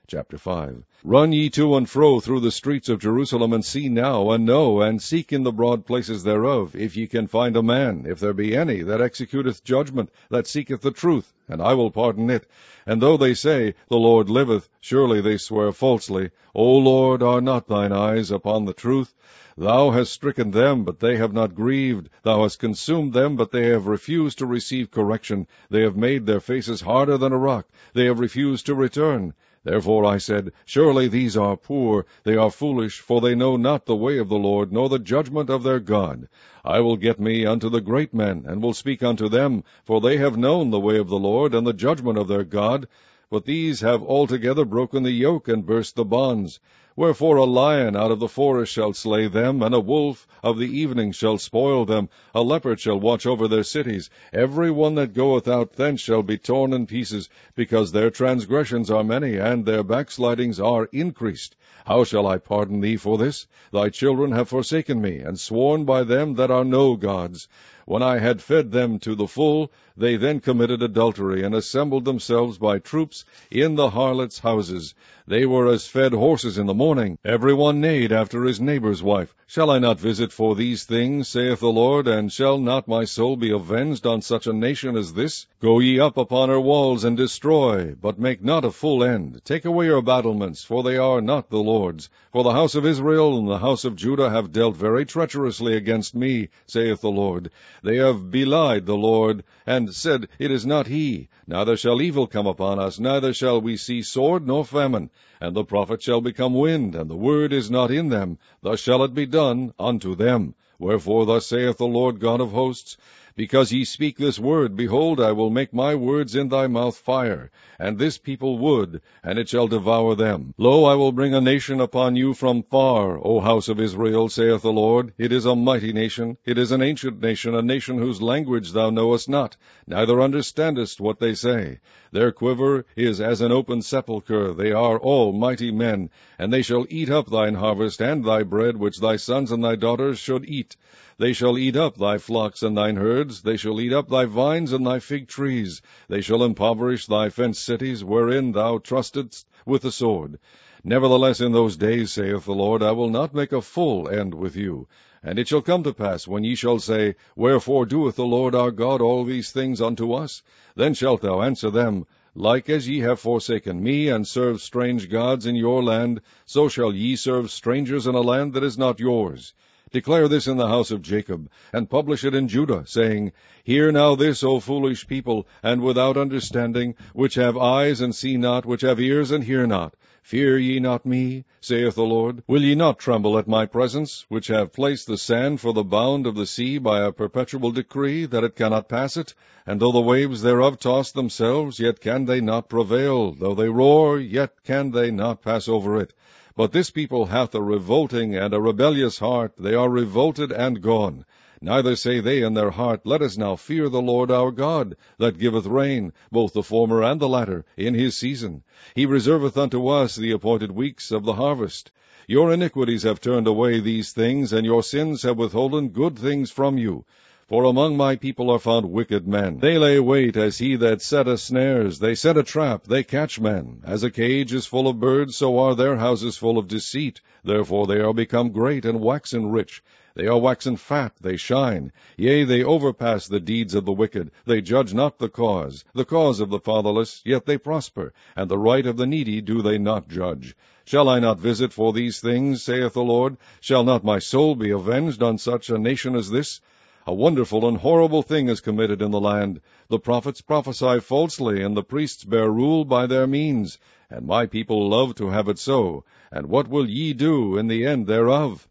Chapter 5. Run ye to and fro through the streets of Jerusalem, and see now, and know, and seek in the broad places thereof, if ye can find a man, if there be any, that executeth judgment, that seeketh the truth, and I will pardon it. And though they say, The Lord liveth, surely they swear falsely. O Lord, are not thine eyes upon the truth? Thou hast stricken them, but they have not grieved. Thou hast consumed them, but they have refused to receive correction. They have made their faces harder than a rock. They have refused to return. Therefore I said, Surely these are poor, they are foolish, for they know not the way of the Lord, nor the judgment of their God. I will get me unto the great men, and will speak unto them, for they have known the way of the Lord, and the judgment of their God. But these have altogether broken the yoke, and burst the bonds. Wherefore a lion out of the forest shall slay them, and a wolf of the evening shall spoil them. A leopard shall watch over their cities. Every one that goeth out thence shall be torn in pieces, because their transgressions are many, and their backslidings are increased. How shall I pardon thee for this? Thy children have forsaken me, and sworn by them that are no gods. When I had fed them to the full, they then committed adultery, and assembled themselves by troops in the harlots' houses. They were as fed horses in the morning. Every one neighed after his neighbor's wife. Shall I not visit for these things, saith the Lord, and shall not my soul be avenged on such a nation as this? Go ye up upon her walls, and destroy, but make not a full end. Take away her battlements, for they are not the Lord's. For the house of Israel and the house of Judah have dealt very treacherously against me, saith the Lord. They have belied the Lord, and said, It is not he. Neither shall evil come upon us, neither shall we see sword nor famine. And the prophet shall become wind, and the word is not in them. Thus shall it be done unto them. Wherefore thus saith the Lord God of hosts, Because ye speak this word, behold, I will make my words in thy mouth fire, and this people wood, and it shall devour them. Lo, I will bring a nation upon you from far, O house of Israel, saith the Lord. It is a mighty nation, it is an ancient nation, a nation whose language thou knowest not, neither understandest what they say. Their quiver is as an open sepulchre, they are all mighty men, and they shall eat up thine harvest and thy bread, which thy sons and thy daughters should eat. They shall eat up thy flocks and thine herds, they shall eat up thy vines and thy fig trees. They shall impoverish thy fenced cities, wherein thou trustedst with the sword. Nevertheless in those days, saith the Lord, I will not make a full end with you. And it shall come to pass, when ye shall say, Wherefore doeth the Lord our God all these things unto us? Then shalt thou answer them, Like as ye have forsaken me, and served strange gods in your land, so shall ye serve strangers in a land that is not yours. Declare this in the house of Jacob, and publish it in Judah, saying, Hear now this, O foolish people, and without understanding, which have eyes and see not, which have ears and hear not. Fear ye not me, saith the Lord? Will ye not tremble at my presence, which have placed the sand for the bound of the sea by a perpetual decree, that it cannot pass it? And though the waves thereof toss themselves, yet can they not prevail. Though they roar, yet can they not pass over it. But this people hath a revolting and a rebellious heart. They are revolted and gone. Neither say they in their heart, Let us now fear the Lord our God, that giveth rain, both the former and the latter, in his season. He reserveth unto us the appointed weeks of the harvest. Your iniquities have turned away these things, and your sins have withholden good things from you. For among my people are found wicked men. They lay wait as he that setteth snares. They set a trap, they catch men. As a cage is full of birds, so are their houses full of deceit. Therefore they are become great and waxen rich. They are waxen fat, they shine. Yea, they overpass the deeds of the wicked. They judge not the cause of the fatherless, yet they prosper, and the right of the needy do they not judge. Shall I not visit for these things, saith the Lord? Shall not my soul be avenged on such a nation as this? A wonderful and horrible thing is committed in the land. The prophets prophesy falsely, and the priests bear rule by their means. And my people love to have it so. And what will ye do in the end thereof?